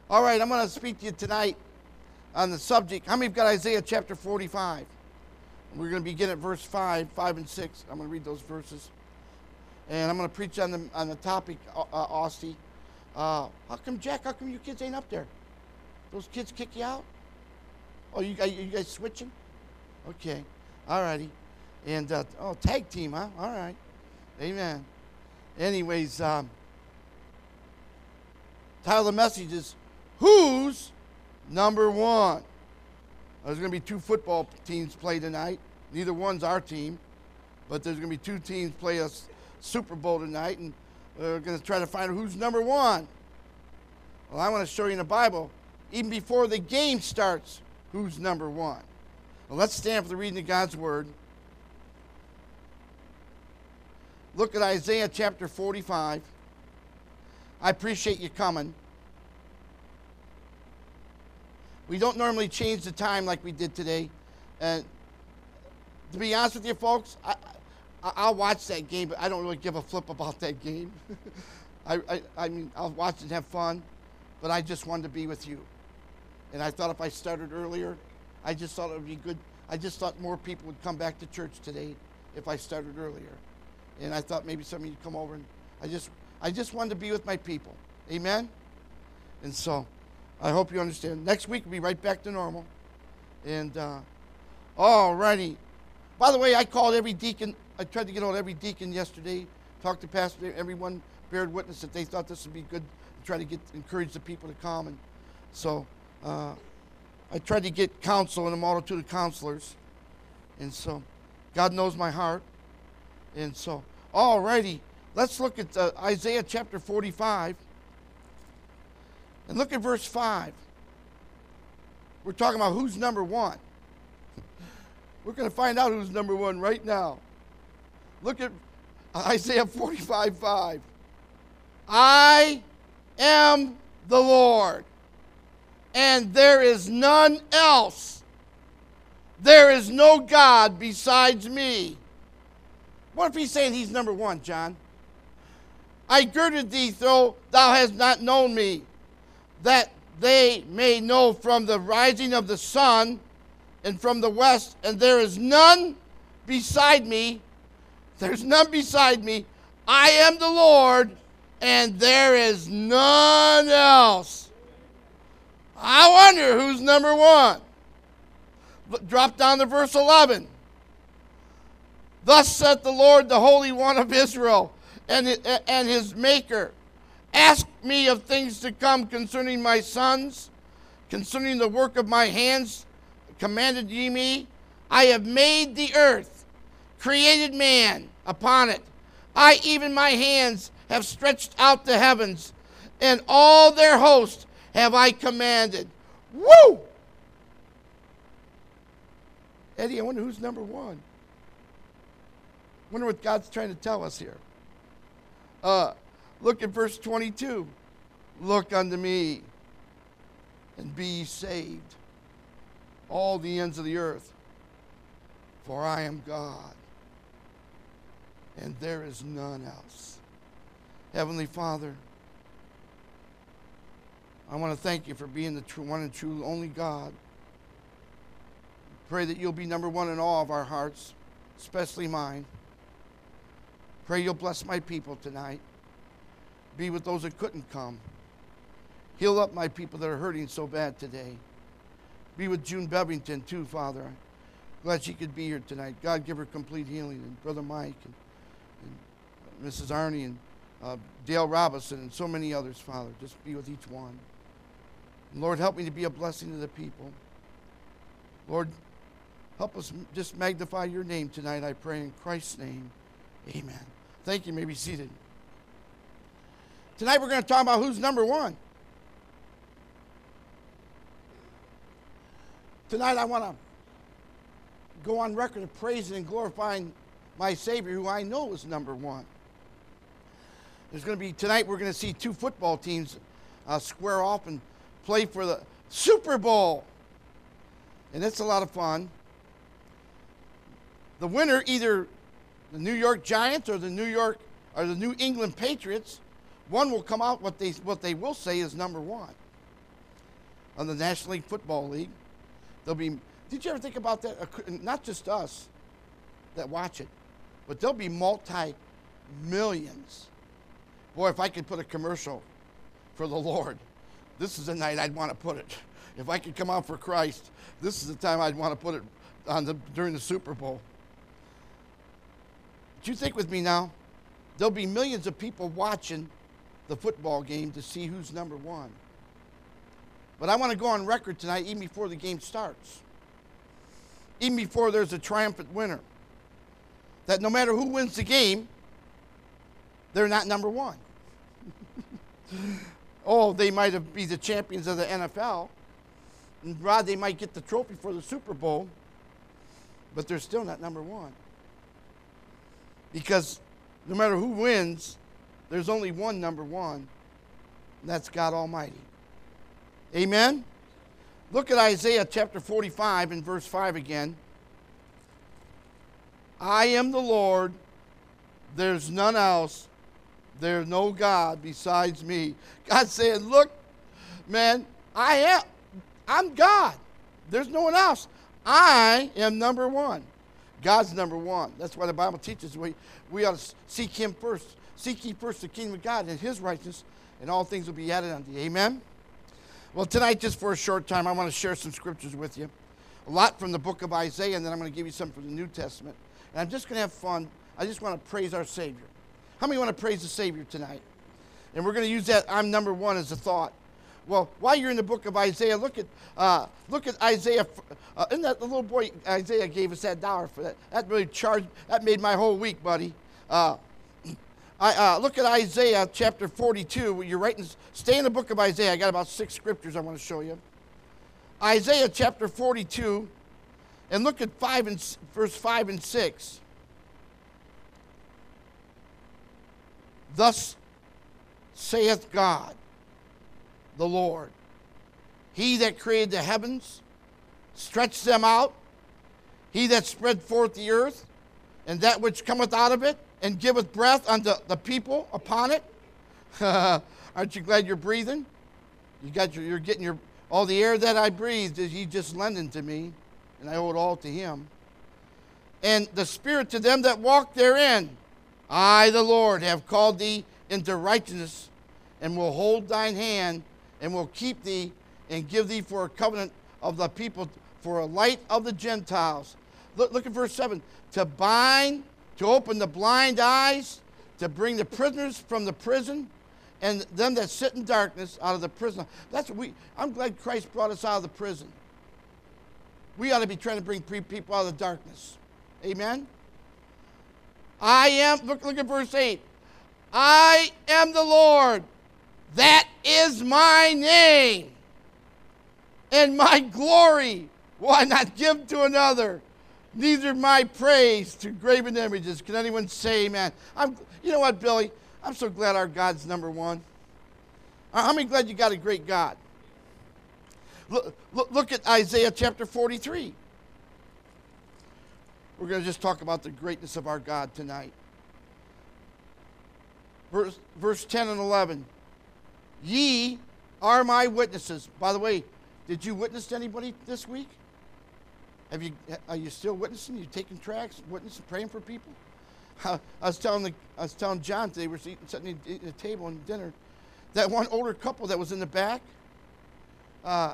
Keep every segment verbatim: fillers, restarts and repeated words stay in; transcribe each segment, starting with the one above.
All right, I'm going to speak to you tonight on the subject. How many have got Isaiah chapter forty-five? We're going to begin at verse five, five and six. I'm going to read those verses. And I'm going to preach on the, on the topic, uh, Austin. Uh, how come, Jack, how come you kids ain't up there? Those kids kick you out? Oh, you guys, you guys switching? Okay, all righty. And, uh, oh, tag team, huh? All right. Amen. Anyways, um, title of the message is, Who's Number One? There's going to be two football teams play tonight. Neither one's our team, but there's going to be two teams play a Super Bowl tonight, and we're going to try to find out who's number one. Well, I want to show you in the Bible, even before the game starts, who's number one. Well, let's stand for the reading of God's Word. Look at Isaiah chapter forty-five. I appreciate you coming. We don't normally change the time like we did today. And to be honest with you folks, I, I, I'll watch that game, but I don't really give a flip about that game. I, I, I mean, I'll watch and have fun, but I just wanted to be with you. And I thought if I started earlier, I just thought it would be good. I just thought more people would come back to church today if I started earlier. And I thought maybe some of you'd come over, and I just, I just wanted to be with my people. Amen? And so, I hope you understand. Next week, we'll be right back to normal. And, uh, all righty. By the way, I called every deacon. I tried to get on every deacon yesterday, talked to pastor. Everyone bared witness that they thought this would be good to try to get encourage the people to come. And so uh, I tried to get counsel in a multitude of counselors. And so God knows my heart. And so, all righty. Let's look at uh, Isaiah chapter forty-five. And look at verse five. We're talking about who's number one. We're going to find out who's number one right now. Look at Isaiah forty-five, five. I am the Lord, and there is none else. There is no God besides me. What if he's saying he's number one, John? I girded thee, though thou hast not known me, that they may know from the rising of the sun and from the west, and there is none beside me. There's none beside me. I am the Lord, and there is none else. I wonder who's number one. Drop down to verse eleven. Thus saith the Lord, the Holy One of Israel, and, and his Maker, ask me of things to come concerning my sons, concerning the work of my hands, commanded ye me. I have made the earth, created man upon it. I, even my hands, have stretched out the heavens, and all their host have I commanded. Woo! Eddie, I wonder who's number one. Wonder what God's trying to tell us here. Uh, look at verse twenty-two. Look unto me, and be ye saved, all the ends of the earth, for I am God, and there is none else. Heavenly Father, I want to thank you for being the true one and true only God. Pray that you'll be number one in all of our hearts, especially mine. Pray you'll bless my people tonight. Be with those that couldn't come. Heal up my people that are hurting so bad today. Be with June Bevington too, Father. I'm glad she could be here tonight. God, give her complete healing. And Brother Mike and, and Missus Arnie and uh, Dale Robinson and so many others, Father. Just be with each one. And Lord, help me to be a blessing to the people. Lord, help us just magnify your name tonight, I pray in Christ's name. Amen. Thank you. You may be seated. Tonight we're going to talk about who's number one. Tonight I want to go on record of praising and glorifying my Savior, who I know is number one. There's going to be, tonight we're going to see two football teams uh, square off and play for the Super Bowl. And it's a lot of fun. The winner, either the New York Giants or the New York or the New England Patriots, one will come out what they what they will say is number one. on the National League Football League. There'll be, did you ever think about that? Not just us that watch it, but there'll be multi-millions. Boy, if I could put a commercial for the Lord, this is the night I'd want to put it. If I could come out for Christ, this is the time I'd want to put it on the, during the Super Bowl. But you think with me now, there'll be millions of people watching the football game to see who's number one. But I want to go on record tonight, even before the game starts, even before there's a triumphant winner, that no matter who wins the game, they're not number one. Oh, they might have be the champions of the N F L, and Rod, they might get the trophy for the Super Bowl, but they're still not number one. Because no matter who wins, there's only one number one, and that's God Almighty. Amen? Look at Isaiah chapter forty-five and verse five again. I am the Lord, there's none else, there's no God besides me. God's saying, look, man, I am, I'm God. There's no one else. I am number one. God's number one. That's why the Bible teaches we, we ought to seek him first. Seek ye first the kingdom of God and his righteousness, and all things will be added unto you. Amen? Well, tonight, just for a short time, I want to share some scriptures with you. A lot from the book of Isaiah, and then I'm going to give you some from the New Testament. And I'm just going to have fun. I just want to praise our Savior. How many want to praise the Savior tonight? And we're going to use that I'm number one as a thought. Well, while you're in the book of Isaiah, look at uh, look at Isaiah. Uh, isn't that the little boy Isaiah gave us that dollar for that? That really charged. That made my whole week, buddy. Uh, I uh, look at Isaiah chapter forty-two. You're writing. Stay in the book of Isaiah. I got about six scriptures I want to show you. Isaiah chapter forty-two, and look at five and verse five and six. Thus saith God, the Lord, he that created the heavens, stretched them out, he that spread forth the earth, and that which cometh out of it, and giveth breath unto the people upon it. Aren't you glad you're breathing? You got your, you're getting your all the air that I breathed is he just lending to me, and I owe it all to him. And the Spirit to them that walk therein. I, the Lord, have called thee into righteousness, and will hold thine hand, and will keep thee, and give thee for a covenant of the people, for a light of the Gentiles. Look, look at verse seven. To bind, to open the blind eyes, to bring the prisoners from the prison, and them that sit in darkness out of the prison. That's what we. I'm glad Christ brought us out of the prison. We ought to be trying to bring people out of the darkness. Amen? I am, look, look at verse eight. I am the Lord. That is my name. And my glory will I not give to another. Neither my praise to graven images. Can anyone say amen? I'm, you know what, Billy? I'm so glad our God's number one. How many glad you got a great God? Look, look, look at Isaiah chapter forty-three. We're going to just talk about the greatness of our God tonight. Verse, verse ten and eleven. Ye are my witnesses. By the way, did you witness to anybody this week? Have you? Are you still witnessing? You taking tracts, witnessing, praying for people? I was telling the, I was telling John today, we were eating, sitting at a table and dinner, that one older couple that was in the back. Uh,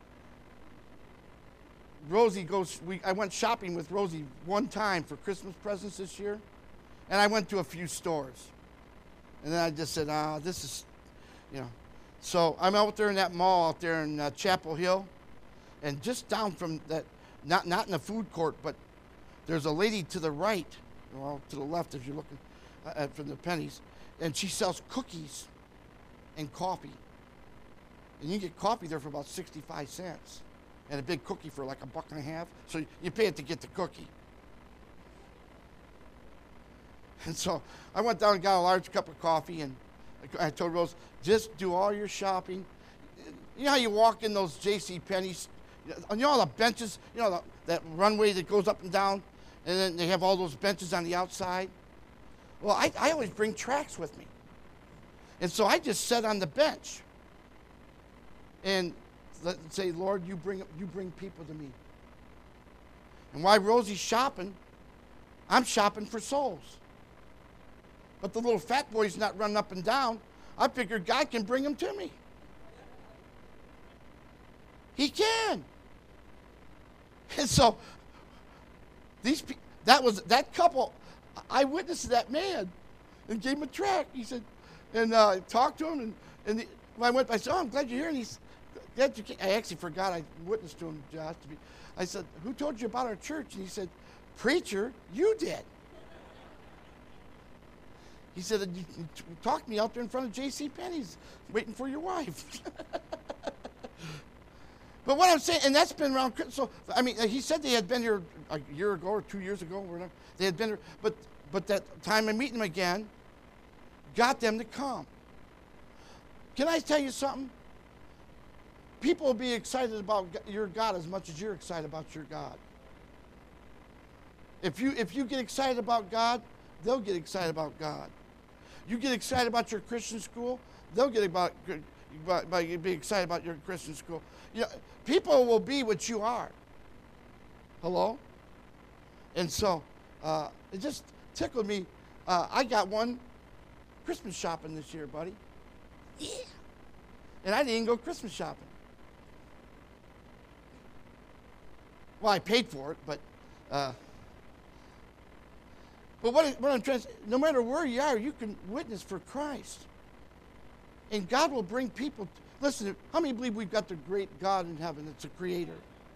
Rosie goes. We, I went shopping with Rosie one time for Christmas presents this year, and I went to a few stores, and then I just said, "Ah, this is, you know." So I'm out there in that mall out there in uh, Chapel Hill, and just down from that, not not in the food court, but there's a lady to the right, well, to the left as you're looking uh, from the pennies, and she sells cookies and coffee, and you can get coffee there for about sixty-five cents. And a big cookie for like a buck and a half. So you pay it to get the cookie. And so I went down and got a large cup of coffee, and I told Rose, just do all your shopping. You know how you walk in those J C Penney's, you know all the benches, you know the, that runway that goes up and down, and then they have all those benches on the outside? Well, I, I always bring tracts with me. And so I just sat on the bench. And let, say, Lord, you bring, you bring people to me. And while Rosie's shopping, I'm shopping for souls. But the little fat boy's not running up and down. I figure God can bring them to me. He can. And so, these pe- that was that couple, I witnessed that man and gave him a tract. He said, and uh, talked to him. And, and the, when I went, I said, oh, I'm glad you're here. And he's, glad you came. I actually forgot I witnessed to him, Josh. To be, I said, who told you about our church? And he said, preacher, you did. He said, you, you talked me out there in front of J C Penney's waiting for your wife. But what I'm saying, and that's been around, so, I mean, he said they had been here a year ago or two years ago, or whatever. They had been here, but, but that time of meeting them again got them to come. Can I tell you something? People will be excited about your God as much as you're excited about your God. If you, if you get excited about God, they'll get excited about God. You get excited about your Christian school, they'll get about, about, about be excited about your Christian school. You know, people will be what you are. Hello? And so, uh, it just tickled me. Uh, I got one Christmas shopping this year, buddy. Yeah. And I didn't even go Christmas shopping. Well, I paid for it, but uh, but what, what I'm trying to say, no matter where you are, you can witness for Christ. And God will bring people. Listen, how many believe we've got the great God in heaven that's a creator?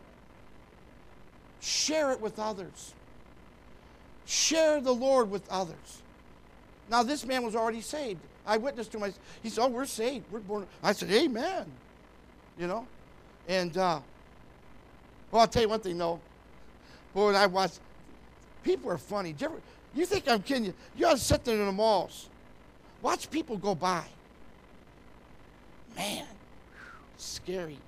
Share it with others. Share the Lord with others. Now, this man was already saved. I witnessed to him. He said, oh, we're saved. We're born. I said, amen. You know? And, uh, well, I'll tell you one thing, though. Boy, when I watch, people are funny. Do you, ever, you think I'm kidding you? You ought to sit there in the malls. Watch people go by. Man, scary.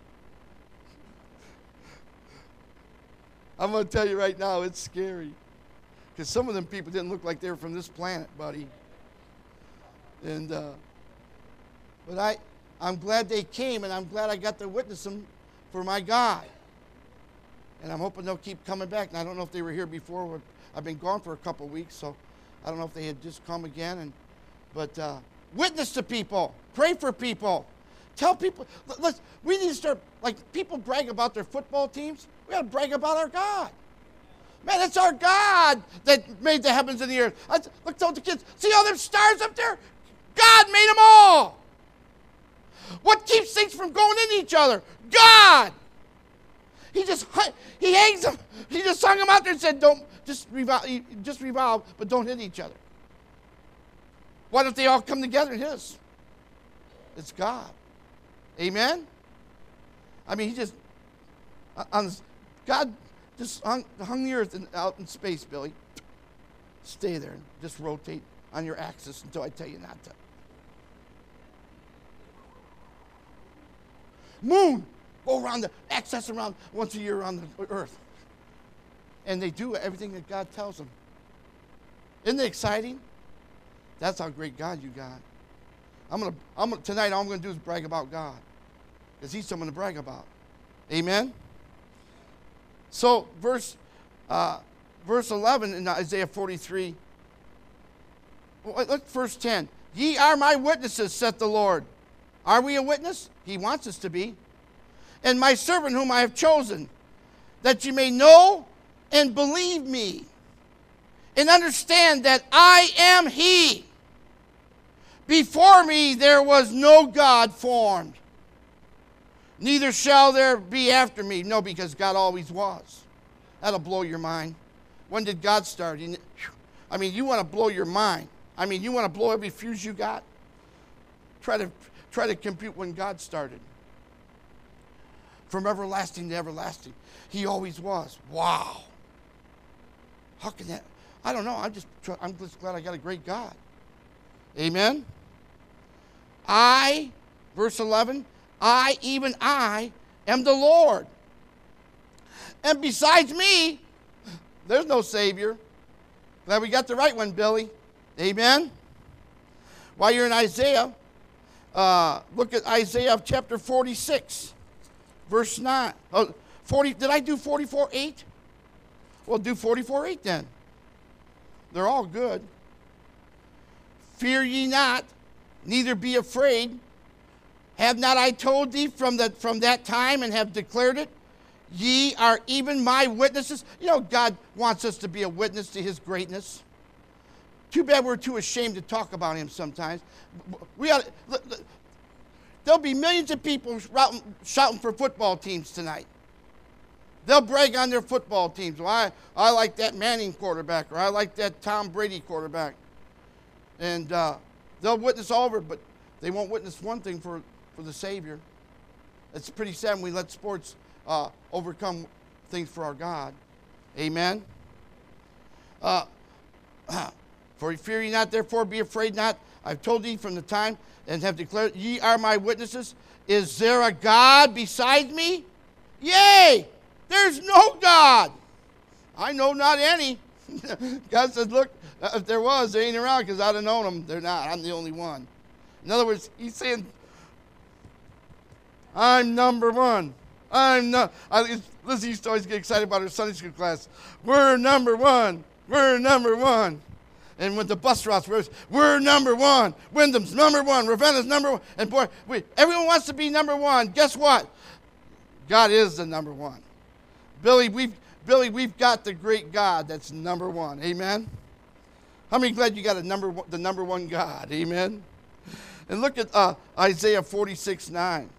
I'm going to tell you right now, it's scary. Because some of them people didn't look like they were from this planet, buddy. And, uh, but I, I'm glad they came, and I'm glad I got to witness them for my God. And I'm hoping they'll keep coming back. And I don't know if they were here before. I've been gone for a couple of weeks, so I don't know if they had just come again. And But uh, witness to people. Pray for people. Tell people. Let's, we need to start, like, people brag about their football teams. We got to brag about our God. Man, it's our God that made the heavens and the earth. I, look, tell the kids, see all them stars up there? God made them all. What keeps things from going into each other? God. He just he hangs them. He just hung them out there and said, "Don't just revolve, just revolve, but don't hit each other." Why don't they all come together in His? It's God. Amen. I mean, He just on God just hung, hung the earth in, out in space, Billy. Stay there and just rotate on your axis until I tell you not to. Moon, go around the access around once a year around the earth. And they do everything that God tells them. Isn't it exciting? That's how great God you got. I'm gonna, I'm gonna tonight all I'm gonna do is brag about God. Because He's someone to brag about. Amen? So verse uh, verse eleven in Isaiah forty-three. Well, look, verse ten. Ye are my witnesses, saith the Lord. Are we a witness? He wants us to be. And my servant whom I have chosen, that you may know and believe me, and understand that I am He. Before me there was no God formed, neither shall there be after me. No, because God always was. That'll blow your mind. When did God start? I mean, you want to blow your mind. I mean, you want to blow every fuse you got? Try to try to compute when God started. From everlasting to everlasting. He always was. Wow. How can that? I don't know. I'm just I'm just glad I got a great God. Amen. I, verse eleven, I, even I, am the Lord. And besides me, there's no Savior. Glad we got the right one, Billy. Amen. While you're in Isaiah, uh, look at Isaiah chapter forty-six. verse nine. Oh, forty, did I do forty-four eight? Well, do forty-four eight then. They're all good. Fear ye not, neither be afraid. Have not I told thee from, the, from that time and have declared it? Ye are even my witnesses. You know, God wants us to be a witness to his greatness. Too bad we're too ashamed to talk about him sometimes. We ought, there'll be millions of people shouting, shouting for football teams tonight. They'll brag on their football teams. Well, I, I like that Manning quarterback, or I like that Tom Brady quarterback. And uh, they'll witness all over, but they won't witness one thing for, for the Savior. It's pretty sad when we let sports uh, overcome things for our God. Amen? Uh, For fear ye not, therefore be afraid not. I've told thee from the time and have declared, ye are my witnesses. Is there a God beside me? Yea, there's no God. I know not any. God says, look, if there was, they ain't around because I'd have known them. They're not. I'm the only one. In other words, he's saying, I'm number one. I'm not. I, Lizzie used to always get excited about her Sunday school class. We're number one. We're number one. And with the bus routes, we're, we're number one. Wyndham's number one. Ravenna's number one. And boy, we, everyone wants to be number one. Guess what? God is the number one. Billy, we've, Billy, we've got the great God that's number one. Amen? How many glad you got a number one, the number one God? Amen? And look at uh, Isaiah forty-six nine.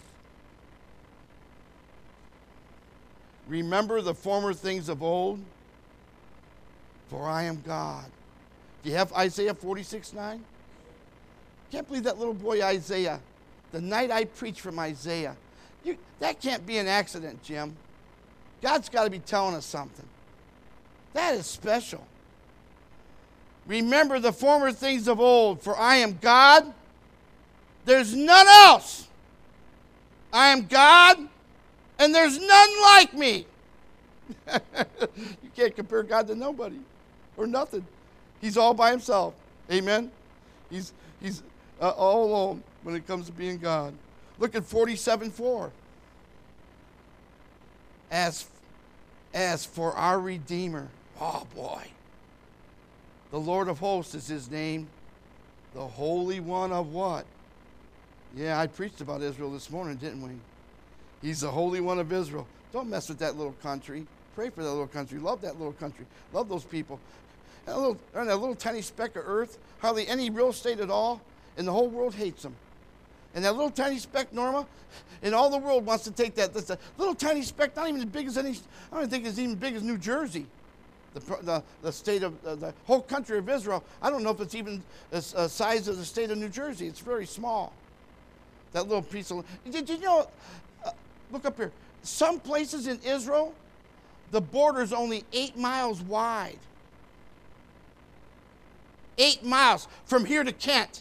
Remember the former things of old, for I am God. Do you have Isaiah forty-six nine? Can't believe that little boy Isaiah. The night I preached from Isaiah. You, that can't be an accident, Jim. God's got to be telling us something. That is special. Remember the former things of old, for I am God. There's none else. I am God, and there's none like me. You can't compare God to nobody or nothing. He's all by himself. Amen? He's, he's uh, all alone when it comes to being God. Look at forty-seven four. As, as for our Redeemer, oh boy, the Lord of hosts is his name, the Holy One of what? Yeah, I preached about Israel this morning, didn't we? He's the Holy One of Israel. Don't mess with that little country. Pray for that little country. Love that little country. Love those people. That little, that little tiny speck of earth, hardly any real estate at all, and the whole world hates them. And that little tiny speck, Norma, and all the world wants to take that. That's a little tiny speck, not even as big as any, I don't think it's even big as New Jersey. The, the, the state of, uh, the whole country of Israel, I don't know if it's even the uh, size of the state of New Jersey. It's very small. That little piece of, did you know, uh, look up here. Some places in Israel, the border is only eight miles wide. Eight miles from here to Kent.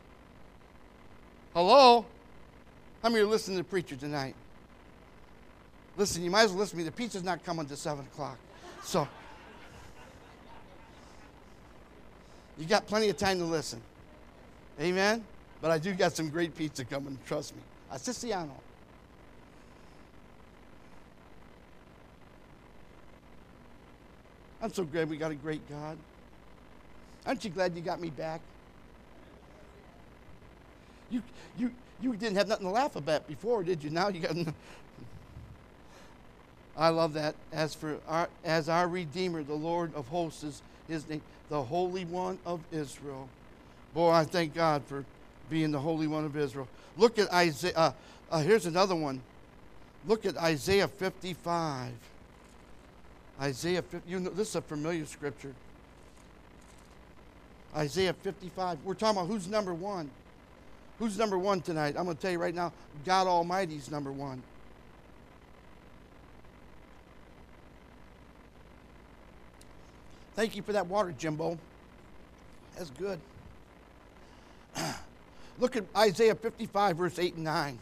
Hello? How many are listening to the preacher tonight? Listen, you might as well listen to me. The pizza's not coming to seven o'clock. So, you got plenty of time to listen. Amen? But I do got some great pizza coming, trust me. A Siciliano. I'm so glad we got a great God. Aren't you glad you got me back? You, you, you didn't have nothing to laugh about before, did you? Now you got. I love that. As for our, as our Redeemer, the Lord of hosts is his name, the Holy One of Israel. Boy, I thank God for being the Holy One of Israel. Look at Isaiah. Uh, uh, here's another one. Look at Isaiah fifty-five. Isaiah fifty. You know, this is a familiar scripture. Isaiah fifty-five. We're talking about who's number one. Who's number one tonight? I'm going to tell you right now, God Almighty's number one. Thank you for that water, Jimbo. That's good. Look at Isaiah fifty-five, verse eight and nine.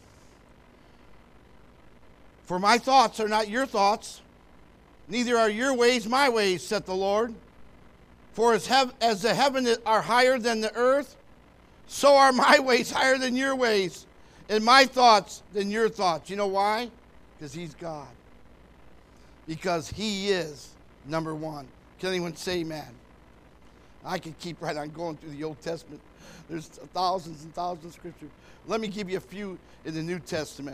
For my thoughts are not your thoughts, neither are your ways my ways, saith the Lord. For as, hev- as the heavens are higher than the earth, so are my ways higher than your ways, and my thoughts than your thoughts. You know why? Because he's God. Because he is number one. Can anyone say amen? I could keep right on going through the Old Testament. There's thousands and thousands of scripture. Let me give you a few in the New Testament.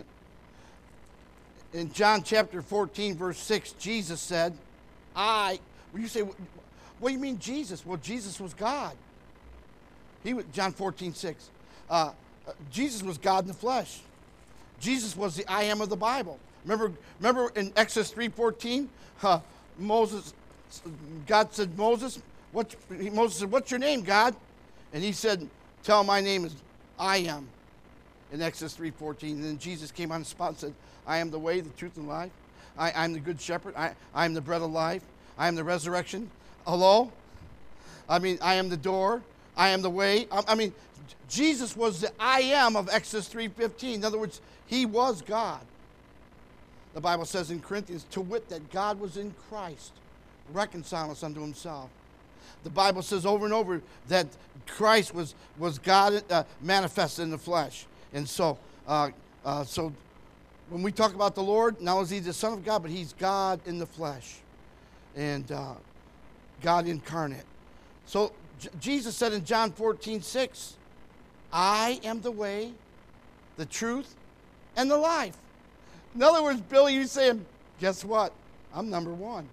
In John chapter fourteen, verse six, Jesus said, I, well, you say, what do you mean Jesus? Well, Jesus was God. He was, John fourteen, six. Uh, uh, Jesus was God in the flesh. Jesus was the I am of the Bible. Remember, remember in Exodus three fourteen, uh, Moses, God said, Moses, what, Moses said, what's your name, God? And he said, tell him my name is I am. In Exodus three fourteen. And then Jesus came on the spot and said, I am the way, the truth, and life. I, I'm the good shepherd. I, I am the bread of life. I am the resurrection. Hello? I mean, I am the door. I am the way. I, I mean, Jesus was the I am of Exodus three fifteen. In other words, he was God. The Bible says in Corinthians, to wit, that God was in Christ, reconciling us unto himself. The Bible says over and over that Christ was, was God uh, manifested in the flesh. And so, uh, uh, so when we talk about the Lord, not only is he the Son of God, but he's God in the flesh. And uh, God incarnate. So J- Jesus said in John fourteen, six, I am the way, the truth, and the life. In other words, Billy, you're saying, guess what? I'm number one.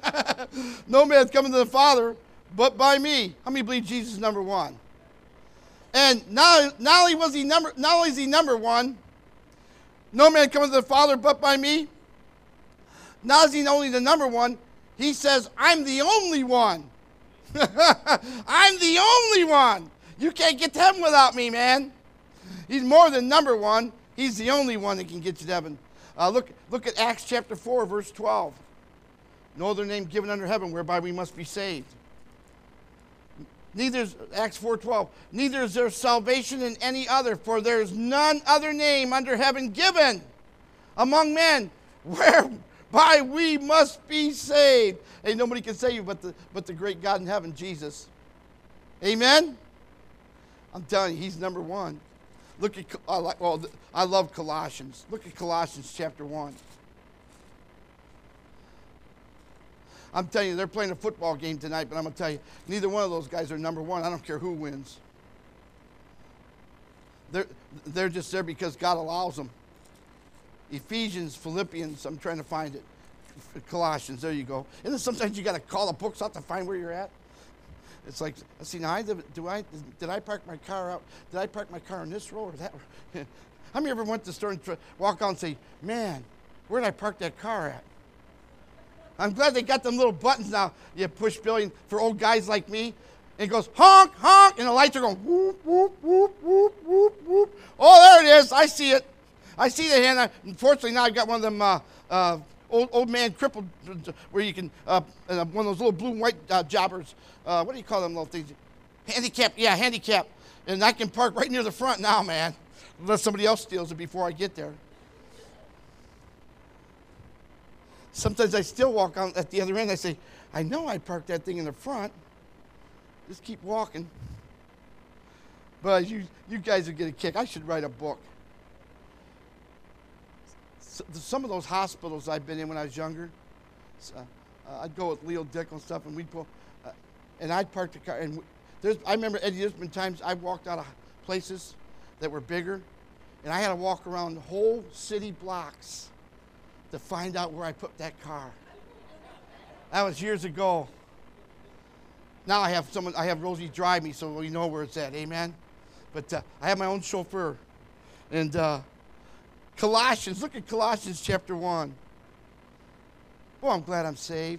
No man's coming to the Father but by me. How many believe Jesus is number one? And not, not only was he number, not only is he number one, no man coming to the Father but by me. Not is he only the number one, he says, I'm the only one. I'm the only one. You can't get to heaven without me, man. He's more than number one. He's the only one that can get you to heaven. Uh, look, look at Acts chapter four, verse twelve. No other name given under heaven whereby we must be saved. Neither is, Acts four twelve, neither is there salvation in any other, for there is none other name under heaven given among men whereby we must be saved. Hey, nobody can save you but the, but the great God in heaven, Jesus. Amen? I'm telling you, he's number one. Look at, I, like, well, I love Colossians. Look at Colossians chapter one. I'm telling you, they're playing a football game tonight, but I'm going to tell you, neither one of those guys are number one. I don't care who wins. They're, they're just there because God allows them. Ephesians, Philippians, I'm trying to find it. Colossians, there you go. And then sometimes you got to call the books out to find where you're at. It's like, let's see, now, I, do I, did I park my car out? Did I park my car on this road or that road? How many ever went to the store and try, walk out and say, man, where did I park that car at? I'm glad they got them little buttons now. You push Billy for old guys like me. And it goes, honk, honk, and the lights are going, whoop, whoop, whoop, whoop, whoop, whoop. Oh, there it is. I see it. I see the hand. Unfortunately, now I've got one of them uh, uh, old, old man crippled where you can, uh, uh, one of those little blue and white uh, jobbers. Uh, what do you call them little things? Handicap, yeah, handicap. And I can park right near the front now, man, unless somebody else steals it before I get there. Sometimes I still walk on at the other end. I say, I know I parked that thing in the front. Just keep walking. But you, you guys would get a kick. I should write a book. So, some of those hospitals I've been in when I was younger, uh, uh, I'd go with Leo Dick and stuff, and we'd go, uh, and I'd park the car. And there's, I remember, Eddie, there's been times I walked out of places that were bigger, and I had to walk around whole city blocks to find out where I put that car. That was years ago. Now I have someone, I have Rosie drive me so we know where it's at, amen? But uh, I have my own chauffeur. And uh, Colossians, look at Colossians chapter one. Boy, I'm glad I'm saved.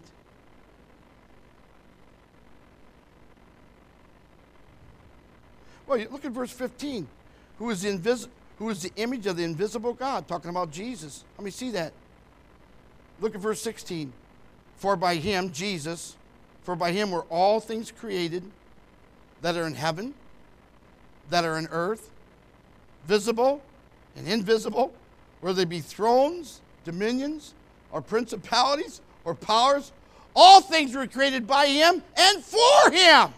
Well, look at verse fifteen. Who is the invis- who is the image of the invisible God? Talking about Jesus. Let me see that. Look at verse sixteen. For by him, Jesus, for by him were all things created that are in heaven, that are in earth, visible and invisible, whether they be thrones, dominions, or principalities, or powers. All things were created by him and for him.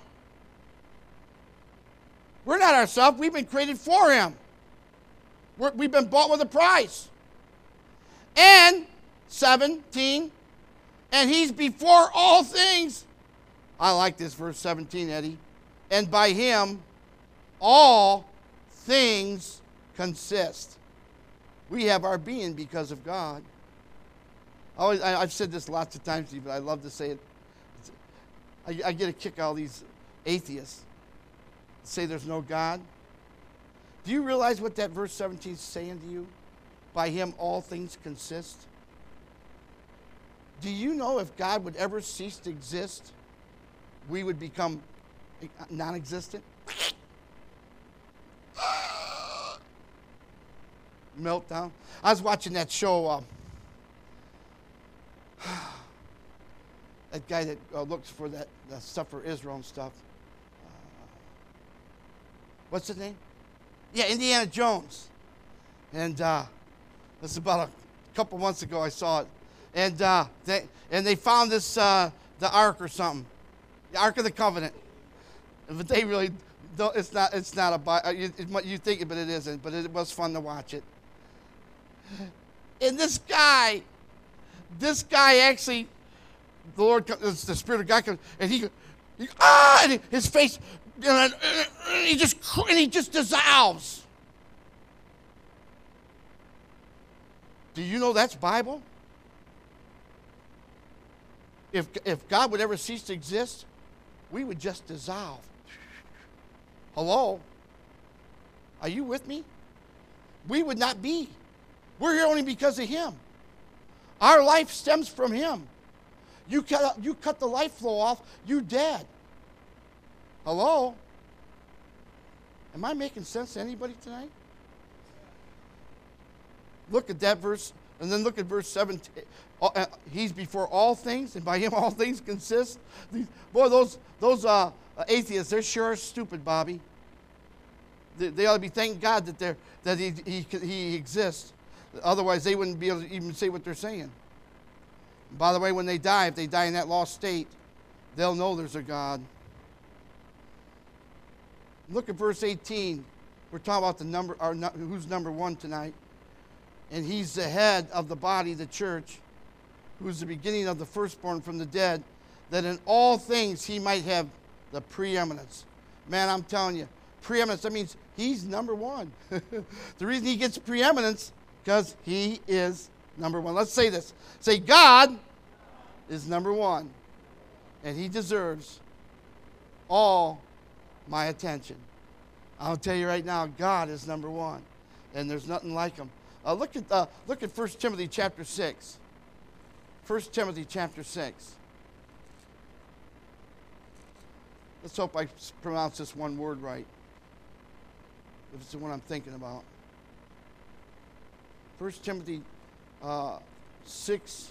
We're not ourselves. We've been created for him. We're, we've been bought with a price. And seventeen, and he's before all things. I like this verse seventeen, Eddie. And by him all things consist. We have our being because of God. I always, I, I've said this lots of times, but I love to say it. I, I get a kick out of these atheists say there's no God. Do you realize what that verse seventeen is saying to you? By him all things consist. Do you know if God would ever cease to exist, we would become non-existent? Meltdown. I was watching that show, uh, that guy that uh, looks for that, that stuff for Israel and stuff. Uh, what's his name? Yeah, Indiana Jones. And uh, this is about a couple months ago I saw it. And uh, they and they found this uh, the Ark or something, the Ark of the Covenant. But they really don't. It's not. It's not a. Bi- you, it, you think it, but it isn't. But it was fun to watch it. And this guy, this guy actually, the Lord, the Spirit of God comes, and he, he ah, and his face, and he just and he just dissolves. Do you know that's Bible? If, if God would ever cease to exist, we would just dissolve. Hello? Are you with me? We would not be. We're here only because of him. Our life stems from him. You cut, you cut the life flow off, you're dead. Hello? Am I making sense to anybody tonight? Look at that verse, and then look at verse seventeen. Uh, he's before all things, and by him all things consist. These, boy, those those uh, atheists, they're sure stupid, Bobby. They, they ought to be thanking God that they're that he, he he exists. Otherwise, they wouldn't be able to even say what they're saying. By the way, when they die, if they die in that lost state, they'll know there's a God. Look at verse eighteen. We're talking about the number, our, who's number one tonight. And he's the head of the body, the church, who's the beginning of the firstborn from the dead, that in all things he might have the preeminence. Man, I'm telling you, preeminence, that means he's number one. The reason he gets preeminence, because he is number one. Let's say this. Say, God is number one, and he deserves all my attention. I'll tell you right now, God is number one, and there's nothing like him. Uh, look at uh, look at First Timothy chapter six. First Timothy chapter six. Let's hope I pronounce this one word right, if it's the one I'm thinking about. First Timothy uh, six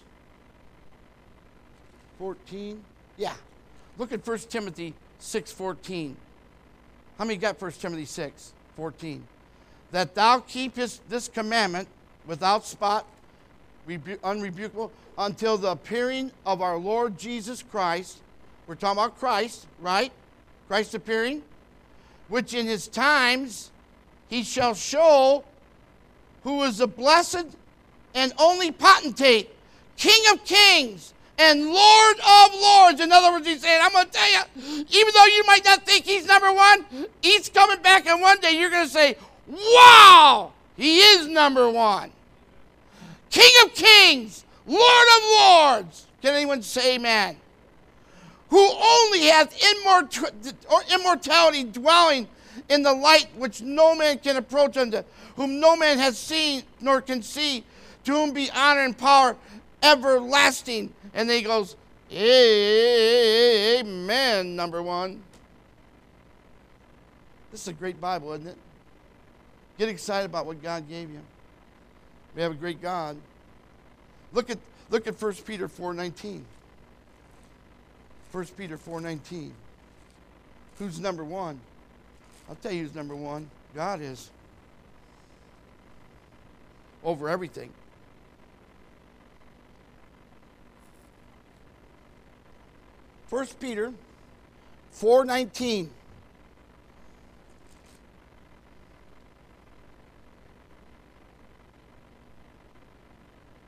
fourteen. Yeah. Look at First Timothy six fourteen. How many got First Timothy six fourteen? That thou keep his, this commandment without spot, rebu- unrebukable, until the appearing of our Lord Jesus Christ. We're talking about Christ, right? Christ appearing. Which in his times he shall show who is the blessed and only potentate, King of kings and Lord of lords. In other words, he's saying, I'm going to tell you, even though you might not think he's number one, he's coming back, and one day you're going to say, wow, he is number one. King of kings, Lord of lords. Can anyone say amen? Who only hath immort- immortality dwelling in the light which no man can approach unto, whom no man has seen nor can see, to whom be honor and power everlasting. And then he goes, amen, number one. This is a great Bible, isn't it? Get excited about what God gave you. We have a great God. Look at look at First Peter four nineteen. First Peter four nineteen. Who's number one? I'll tell you who's number one. God is. Over everything. First Peter four nineteen.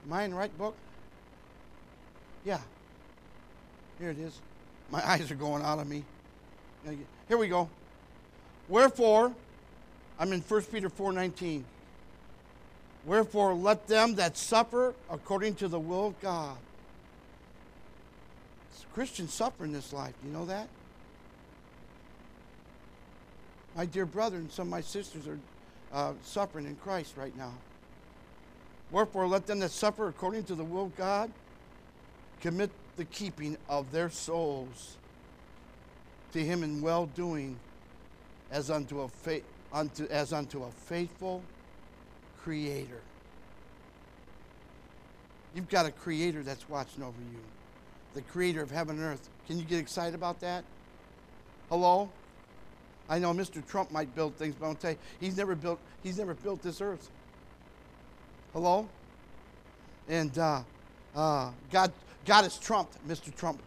Am I in the right book? Yeah. Here it is. My eyes are going out of me. Here we go. Wherefore, I'm in First Peter four nineteen. Wherefore, let them that suffer according to the will of God. Christians suffer in this life. Do you know that? My dear brother and some of my sisters are uh, suffering in Christ right now. Wherefore, let them that suffer according to the will of God commit the keeping of their souls to Him in well-doing, as unto a fa- unto as unto a faithful Creator. You've got a Creator that's watching over you, the Creator of heaven and earth. Can you get excited about that? Hello? I know Mister Trump might build things, but I'll tell you, he's never built. He's never built this earth. Hello? And uh, uh, God, God has trumped Mister Trump.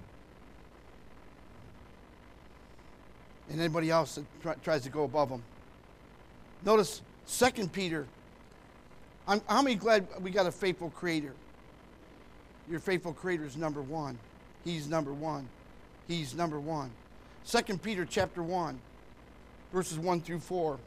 And anybody else that try, tries to go above him. Notice Second Peter. I'm, how many glad we got a faithful Creator? Your faithful Creator is number one. He's number one. He's number one. Second Peter chapter one, verses one through four.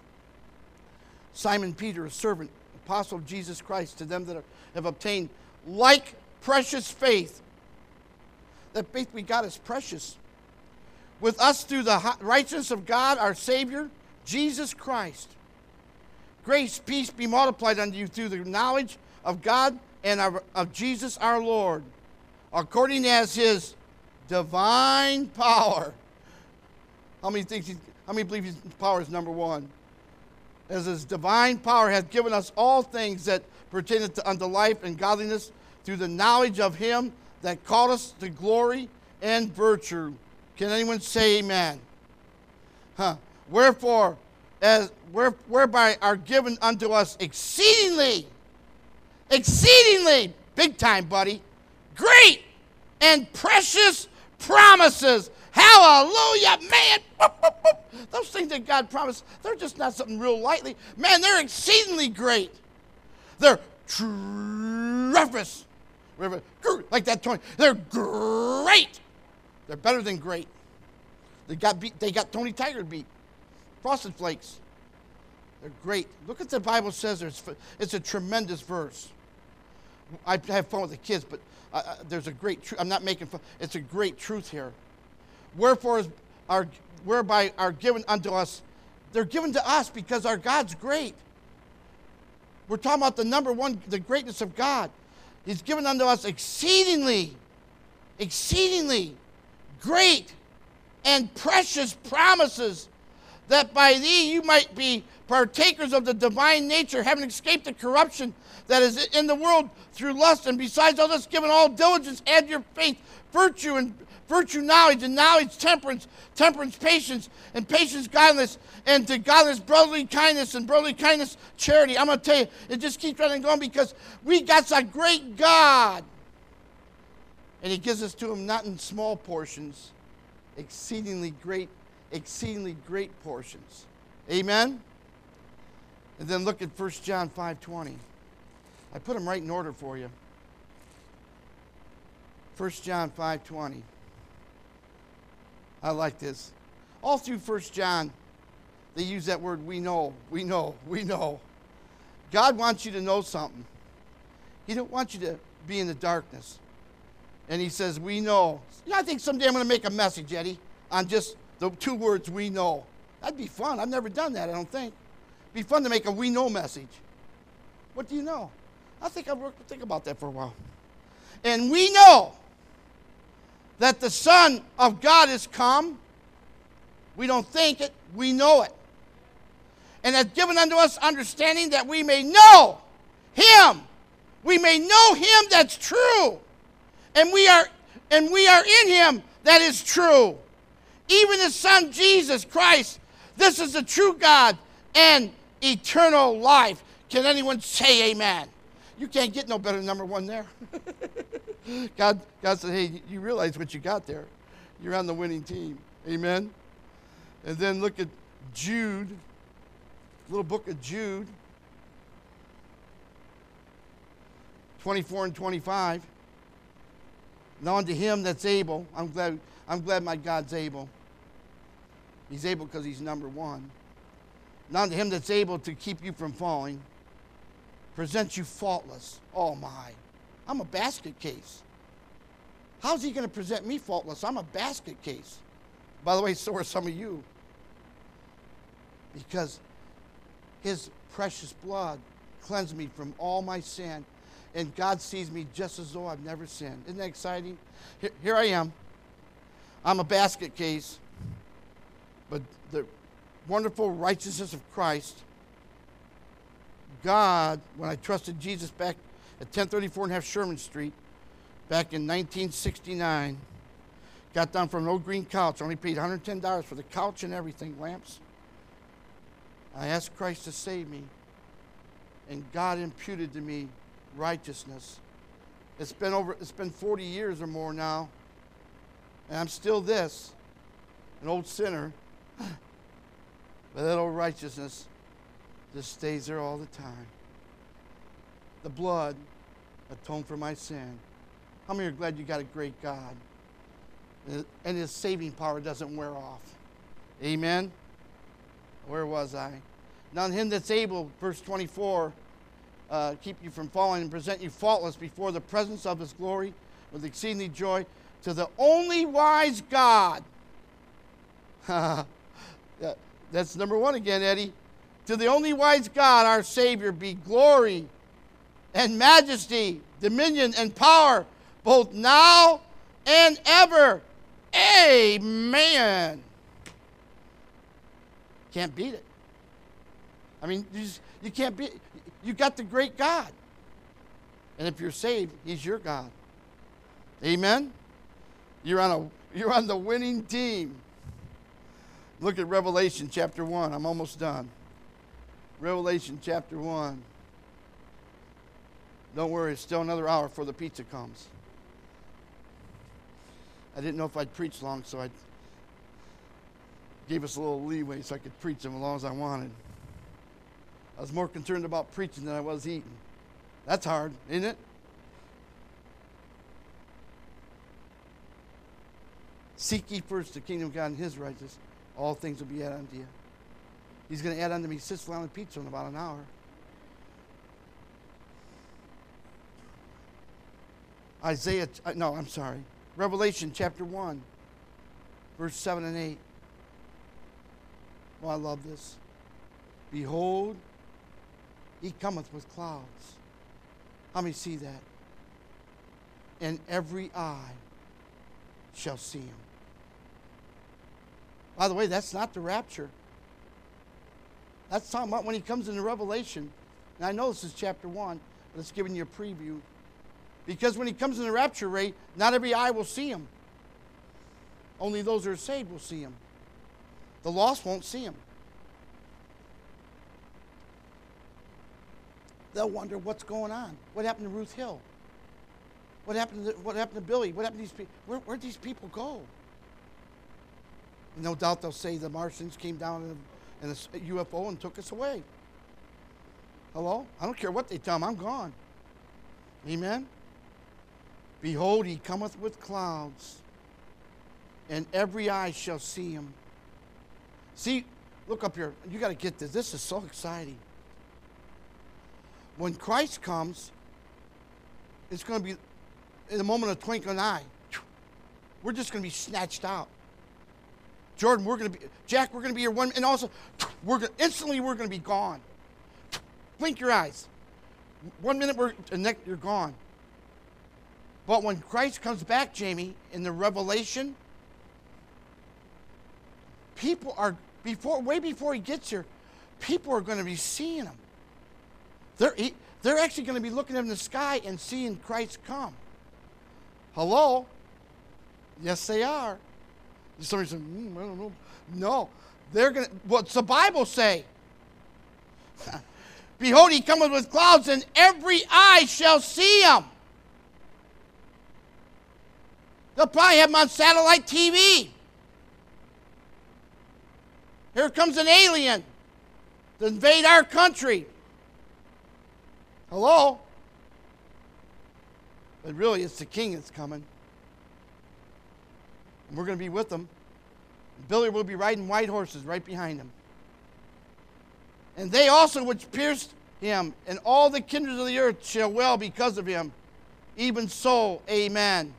Simon Peter, a servant, apostle of Jesus Christ, to them that are, have obtained like precious faith. That faith we got is precious. With us through the righteousness of God, our Savior, Jesus Christ. Grace, peace be multiplied unto you through the knowledge of God and of, of Jesus our Lord, according as His divine power. How many think he, how many believe His power is number one? As His divine power hath given us all things that pertain unto life and godliness through the knowledge of Him that called us to glory and virtue. Can anyone say amen? Huh. Wherefore, as where, whereby are given unto us exceedingly, exceedingly, big time, buddy, great and precious promises. Hallelujah, man. Boop, boop, boop. Those things that God promised, they're just not something real lightly. Man, they're exceedingly great. They're tremendous. Like that Tony. They're great. They're better than great. They got beat. They got Tony Tiger beat. Frosted Flakes. They're great. Look at the Bible says. There's, it's a tremendous verse. I have fun with the kids, but uh, there's a great truth. I'm not making fun. It's a great truth here. Wherefore, are, whereby are given unto us, they're given to us because our God's great. We're talking about the number one, the greatness of God. He's given unto us exceedingly, exceedingly great and precious promises, that by thee you might be partakers of the divine nature, having escaped the corruption that is in the world through lust. And besides all this, given all diligence, add your faith, virtue, and virtue knowledge, and knowledge temperance, temperance patience, and patience godliness, and to godliness brotherly kindness, and brotherly kindness charity. I'm going to tell you, it just keeps running and going because we got a great God. And He gives us to Him not in small portions, exceedingly great, exceedingly great portions. Amen? And then look at First John five twenty. I put them right in order for you. First John five twenty. I like this. All through First John, they use that word, we know, we know, we know. God wants you to know something. He don't want you to be in the darkness. And He says, we know. You know, I think someday I'm going to make a message, Eddie, on just the two words, we know. That'd be fun. I've never done that, I don't think. It'd be fun to make a we know message. What do you know? I think I'll work, think about that for a while. And we know that the Son of God is come. We don't think it, we know it. And hath given unto us understanding that we may know Him. We may know Him that's true. And we are and we are in Him that is true. Even His Son Jesus Christ. This is the true God and eternal life. Can anyone say amen? You can't get no better than number one there. God, God said, hey, you realize what you got there. You're on the winning team. Amen? And then look at Jude, little book of Jude. twenty-four and twenty-five. Now unto him that's able. I'm glad, I'm glad my God's able. He's able because he's number one. Now unto him that's able to keep you from falling, present you faultless. Oh my. I'm a basket case. How's he going to present me faultless? I'm a basket case. By the way, so are some of you. Because his precious blood cleansed me from all my sin. And God sees me just as though I've never sinned. Isn't that exciting? Here, here I am. I'm a basket case. But the wonderful righteousness of Christ, God, when I trusted Jesus back at ten thirty-four and a half Sherman Street, back in nineteen sixty-nine, got down from an old green couch, only paid one hundred ten dollars for the couch and everything, lamps. I asked Christ to save me, and God imputed to me righteousness. It's been over, it's been forty years or more now, and I'm still this, an old sinner, but that old righteousness just stays there all the time. The blood atoned for my sin. How many are glad you got a great God? And his saving power doesn't wear off. Amen? Where was I? Now him that's able, verse twenty-four, uh, keep you from falling and present you faultless before the presence of his glory with exceeding joy, to the only wise God. That's number one again, Eddie. To the only wise God, our Savior, be glory and majesty, dominion and power, both now and ever. Amen. Can't beat it. I mean, you, just, you can't beat it. You got the great God. And if you're saved, he's your God. Amen? You're on, a, you're on the winning team. Look at Revelation chapter one. I'm almost done. Revelation chapter one. Don't worry, it's still another hour before the pizza comes. I didn't know if I'd preach long, so I gave us a little leeway so I could preach them as long as I wanted. I was more concerned about preaching than I was eating. That's hard, isn't it? Seek ye first the kingdom of God and his righteousness. All things will be added unto you. He's going to add unto me Sicily Island pizza in about an hour. Isaiah, no, I'm sorry. Revelation chapter one, verse seven and eight. Oh, I love this. Behold, he cometh with clouds. How many see that? And every eye shall see him. By the way, that's not the rapture. That's talking about when he comes into Revelation. And I know this is chapter one, but it's giving you a preview. Because when he comes in the rapture, Ray, not every eye will see him. Only those who are saved will see him. The lost won't see him. They'll wonder what's going on. What happened to Ruth Hill? What happened to, what happened to Billy? What happened to these people? Where, where'd these people go? And no doubt they'll say the Martians came down in a, in a U F O and took us away. Hello? I don't care what they tell them. I'm gone. Amen? Behold, he cometh with clouds, and every eye shall see him. See, look up here. You got to get this. This is so exciting. When Christ comes, it's going to be in the moment of a twinkling eye. We're just going to be snatched out. Jordan, we're going to be, Jack, we're going to be here one, and also, we're going, instantly we're going to be gone. Blink your eyes. One minute, we're, and next, you're gone. But when Christ comes back, Jamie, in the Revelation, people are, before, way before he gets here, people are going to be seeing him. They're, he, they're actually going to be looking up in the sky and seeing Christ come. Hello? Yes, they are. Somebody said, mm, I don't know. No. They're going to, what's the Bible say? Behold, he cometh with clouds, and every eye shall see him. They'll probably have him on satellite T V. Here comes an alien to invade our country. Hello? But really, it's the king that's coming. And we're going to be with him. Billy will be riding white horses right behind him. And they also which pierced him, and all the kindreds of the earth shall well because of him. Even so, amen.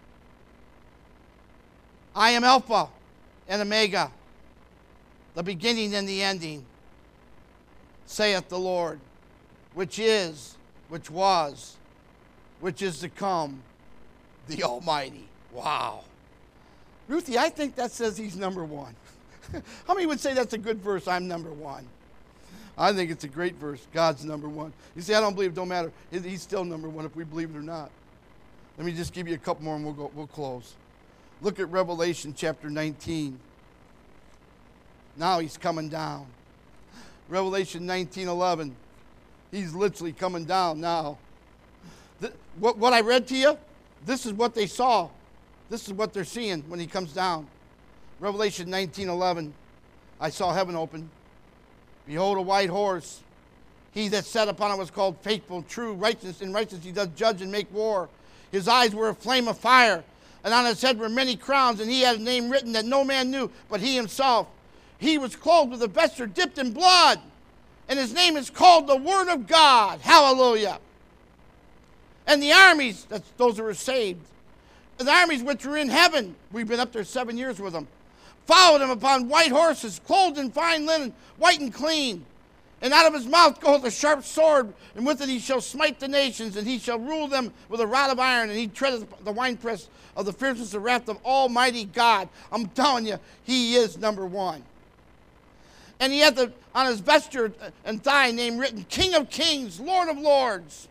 I am Alpha and Omega, the beginning and the ending, saith the Lord, which is, which was, which is to come, the Almighty. Wow. Ruthie, I think that says he's number one. How many would say that's a good verse, I'm number one? I think it's a great verse. God's number one. You see, I don't believe, it don't matter. He's still number one if we believe it or not. Let me just give you a couple more and we'll go, we'll close. Look at Revelation chapter nineteen. Now he's coming down. Revelation nineteen eleven. He's literally coming down now. The, what, what I read to you, this is what they saw. This is what they're seeing when he comes down. Revelation nineteen eleven. I saw heaven open. Behold, a white horse. He that sat upon it was called Faithful, True, Righteous. In righteousness he does judge and make war. His eyes were a flame of fire, and on his head were many crowns, and he had a name written that no man knew but he himself. He was clothed with a vesture dipped in blood, and his name is called the Word of God. Hallelujah. And the armies, that's those who were saved, the armies which were in heaven, we've been up there seven years with them, followed him upon white horses, clothed in fine linen, white and clean. And out of his mouth goeth a sharp sword, and with it he shall smite the nations, and he shall rule them with a rod of iron, and he treadeth the winepress of the fierceness of wrath of Almighty God. I'm telling you, he is number one. And he hath the, on his vesture and thigh name written, King of Kings, Lord of Lords.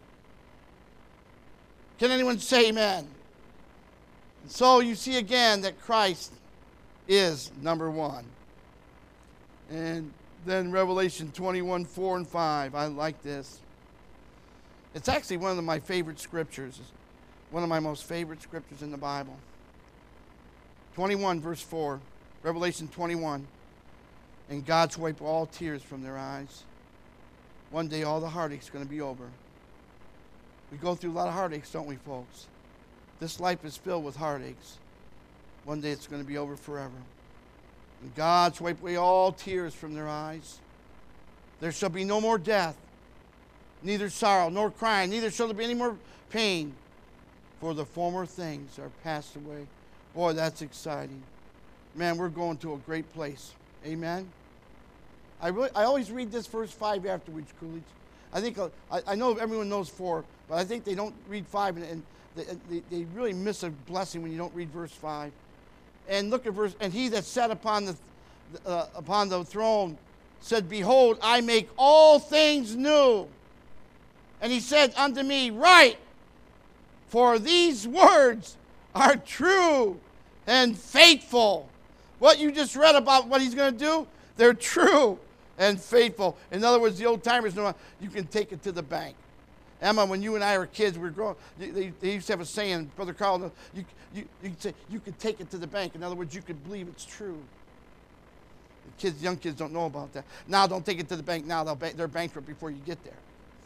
Can anyone say amen? And so you see again that Christ is number one. And then Revelation twenty-one, four and five. I like this. It's actually one of my favorite scriptures. It's one of my most favorite scriptures in the Bible. twenty-one, verse four. Revelation twenty-one. And God's wipe all tears from their eyes. One day all the heartache's going to be over. We go through a lot of heartaches, don't we, folks? This life is filled with heartaches. One day it's going to be over forever. And God's wipe away all tears from their eyes. There shall be no more death, neither sorrow, nor crying, neither shall there be any more pain, for the former things are passed away. Boy, that's exciting. Man, we're going to a great place. Amen? I, really, I always read this verse five afterwards, Coolidge. I think, uh, I, I know everyone knows four, but I think they don't read five, and, and they, they really miss a blessing when you don't read verse five. And look at verse, and he that sat upon the, uh, upon the throne said, Behold, I make all things new. And he said unto me, Write, for these words are true and faithful. What you just read about what he's going to do, they're true and faithful. In other words, the old timers know you can take it to the bank. Emma, when you and I were kids, we were growing, they, they used to have a saying, Brother Carl, you, you, you could say, you could take it to the bank. In other words, you could believe it's true. The kids, young kids don't know about that. Now, don't take it to the bank now. They'll ba- they're bankrupt before you get there.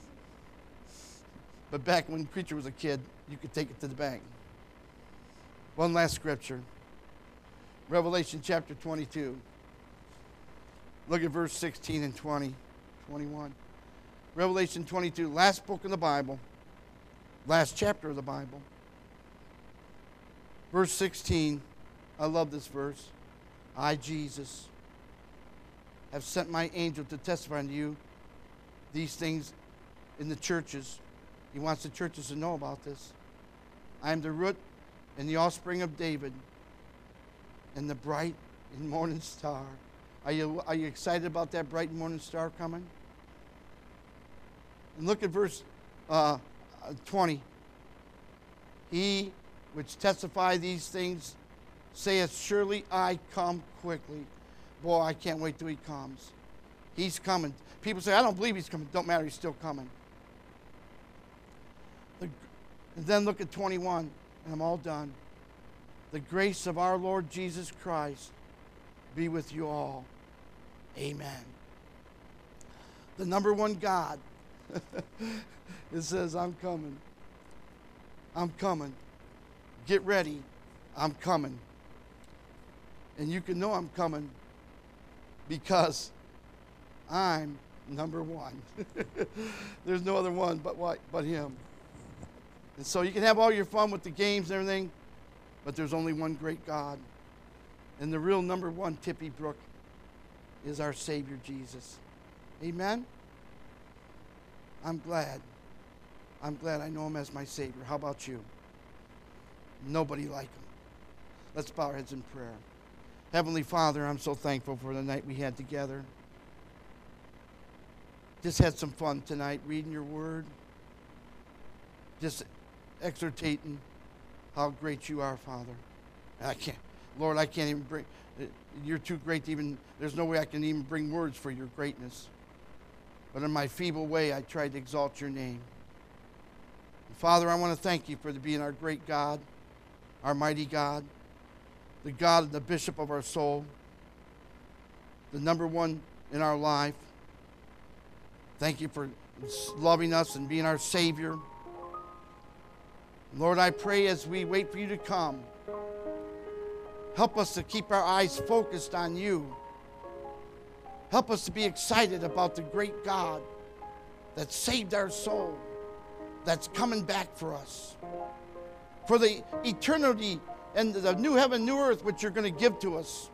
But back when Preacher was a kid, you could take it to the bank. One last scripture. Revelation chapter twenty-two. Look at verse sixteen and twenty, twenty-one. Revelation twenty-two, last book of the Bible, last chapter of the Bible. Verse sixteen, I love this verse. I, Jesus, have sent my angel to testify unto you these things in the churches. He wants the churches to know about this. I am the root and the offspring of David and the bright and morning star. Are you, are you excited about that bright and morning star coming? And look at verse uh, twenty. He which testify these things saith, Surely I come quickly. Boy, I can't wait till he comes. He's coming. People say, I don't believe he's coming. Don't matter, he's still coming. The, and then look at twenty-one, and I'm all done. The grace of our Lord Jesus Christ be with you all. Amen. The number one God. It says, I'm coming. I'm coming. Get ready. I'm coming. And you can know I'm coming because I'm number one. There's no other one but what but him. And so you can have all your fun with the games and everything, but there's only one great God. And the real number one, Tippy Brook, is our Savior Jesus. Amen? I'm glad. I'm glad I know him as my Savior. How about you? Nobody like him. Let's bow our heads in prayer. Heavenly Father, I'm so thankful for the night we had together. Just had some fun tonight reading your word. Just exhortating how great you are, Father. I can't, Lord, I can't even bring, you're too great to even, there's no way I can even bring words for your greatness. But in my feeble way, I tried to exalt your name. And Father, I want to thank you for being our great God, our mighty God, the God, the bishop of our soul, the number one in our life. Thank you for loving us and being our Savior. Lord, I pray as we wait for you to come, help us to keep our eyes focused on you. Help us to be excited about the great God that saved our soul, that's coming back for us, for the eternity and the new heaven, new earth, which you're going to give to us.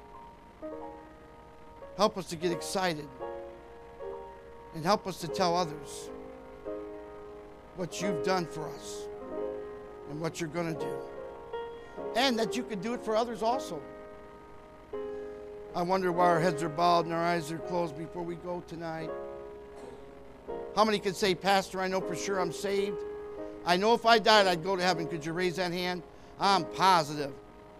Help us to get excited and help us to tell others what you've done for us and what you're going to do, and that you can do it for others also. I wonder why our heads are bowed and our eyes are closed before we go tonight. How many can say, Pastor, I know for sure I'm saved? I know if I died, I'd go to heaven. Could you raise that hand? I'm positive.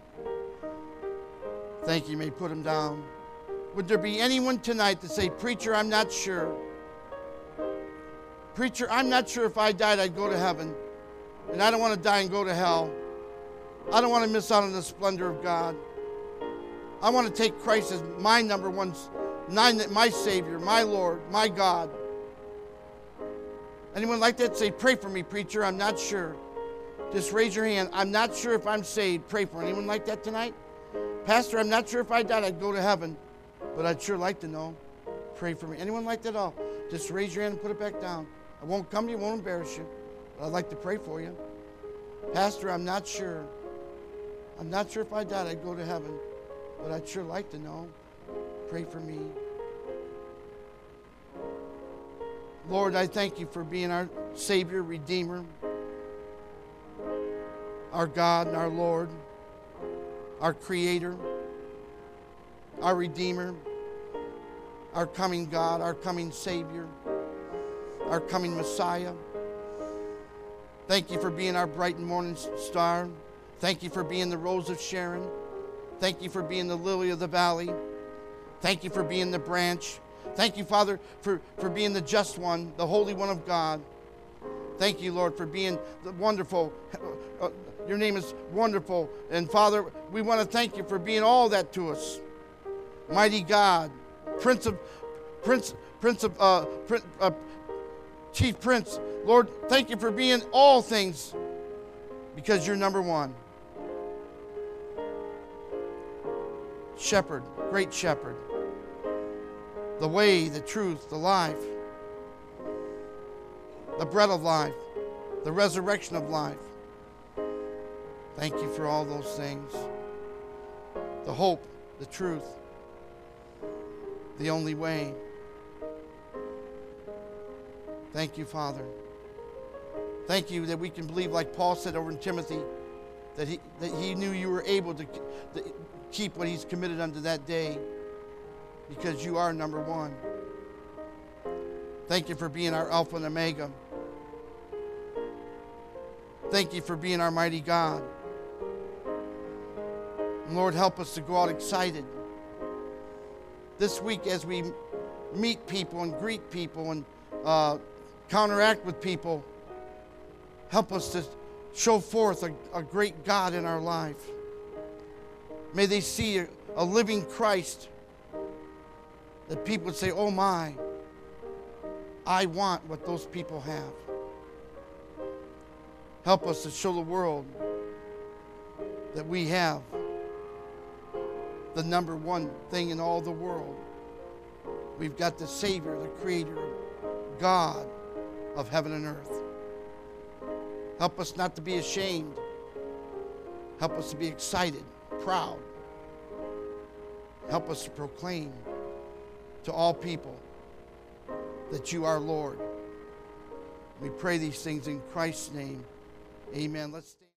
Thank you. You may put them down. Would there be anyone tonight that say, Preacher, I'm not sure. Preacher, I'm not sure if I died, I'd go to heaven. And I don't want to die and go to hell. I don't want to miss out on the splendor of God. I want to take Christ as my number one, my Savior, my Lord, my God. Anyone like that? Say, pray for me, preacher. I'm not sure. Just raise your hand. I'm not sure if I'm saved. Pray for me. Anyone like that tonight? Pastor, I'm not sure if I died, I'd go to heaven. But I'd sure like to know. Pray for me. Anyone like that at all? Just raise your hand and put it back down. I won't come to you, won't embarrass you. But I'd like to pray for you. Pastor, I'm not sure. I'm not sure if I died, I'd go to heaven. But I'd sure like to know. Pray for me. Lord, I thank you for being our Savior, Redeemer, our God and our Lord, our Creator, our Redeemer, our coming God, our coming Savior, our coming Messiah. Thank you for being our bright and morning star. Thank you for being the Rose of Sharon. Thank you for being the lily of the valley. Thank you for being the branch. Thank you, Father, for, for being the just one, the Holy One of God. Thank you, Lord, for being the wonderful. Uh, your name is wonderful. And, Father, we want to thank you for being all that to us. Mighty God, Prince of, Prince, Prince of, uh, Prince, uh, Chief Prince. Lord, thank you for being all things because you're number one. Shepherd, great shepherd. The way, the truth, the life, the bread of life, the resurrection of life. Thank you for all those things. The hope, the truth, the only way. Thank you, Father. Thank you that we can believe, like Paul said over in Timothy, that he, that he knew you were able to, to keep what he's committed unto that day. Because you are number one. Thank you for being our Alpha and Omega. Thank you for being our mighty God. And Lord, help us to go out excited. This week as we meet people and greet people and uh, counteract with people, help us to show forth a, a great God in our life. May they see a, a living Christ that people would say, oh my, I want what those people have. Help us to show the world that we have the number one thing in all the world. We've got the Savior, the Creator, God of heaven and earth. Help us not to be ashamed. Help us to be excited, proud. Help us to proclaim to all people that you are Lord. We pray these things in Christ's name. Amen. Let's